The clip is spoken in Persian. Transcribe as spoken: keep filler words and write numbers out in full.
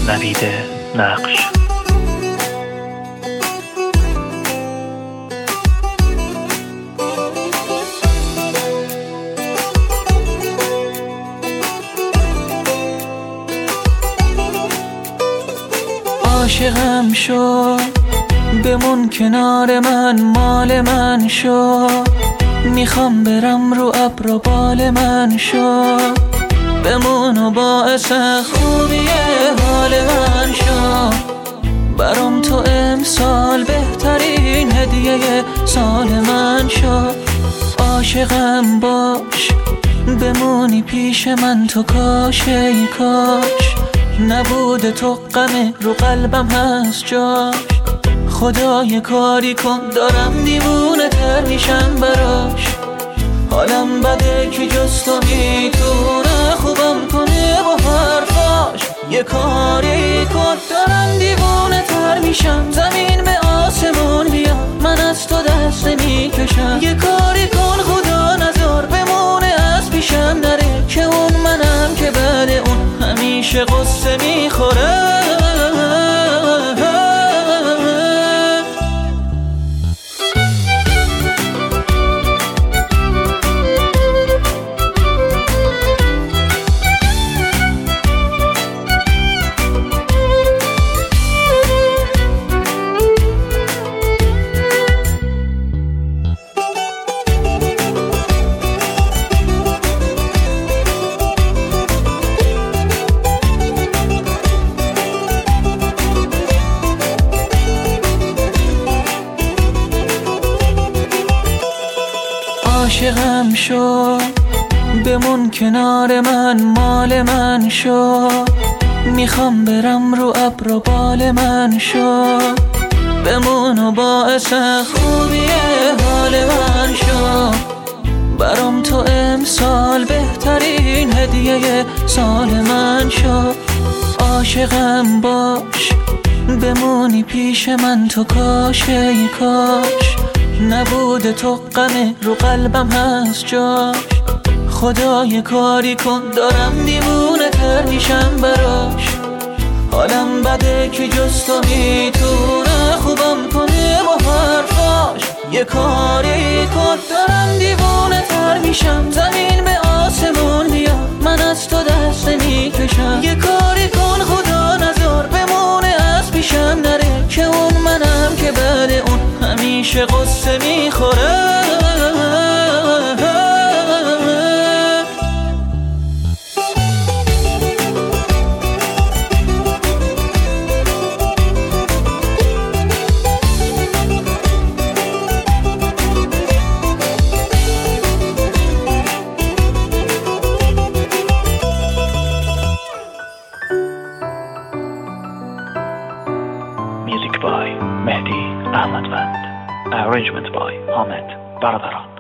نوید نقش. عاشقم شو، بمون کنار من، مال من شو. میخوام برم رو ابر و بال من شو. بمون و باعث خوبی حال من شو. برام تو امسال بهترین هدیه سال من شو. عاشقم باش، بمونی پیش من تو، کاش ای کاش نبوده تو غم رو قلبم هست جاش. خدا یه کاری کن، دارم دیوونه تر میشم براش. حالم بده که جز تو میتونه خوبم کنه با حرفاش. یه کاری کن، دارم دیوونه تر میشم. زمین به آسمون بیا، من از تو دست نمیکشم. یه کاری کن خدا نذار بمونه از پیشم نره، که اون منم که بعد اون همیشه قصه میخوره. عاشقم شو، بمون کنار من، مال من شو. میخوام برم رو ابر و بال من شو. بمون و باعث خوبی حال من شو. برام تو امسال بهترین هدیه سال من شو. عاشقم باش، بمونی پیش من تو، کاش ای کاش نبوده تو غم رو قلبم هست جاش. خدا یه کاری کن، دارم دیوونه تر میشم براش. حالم بده که جز تو میتونه خوبم کنه با حرفاش. یه کاری کن، دارم دیوونه تر میشم. زمین به آسمون بیا، من از تو دست نمیکشم. یه کاری کن خدا نذار بمونه از پیشم نره، که اون منم که بعد اون همیشه قصه میخوره. Music by Mehdi Ahmadwand. Arrangement by Ahmed Baradara.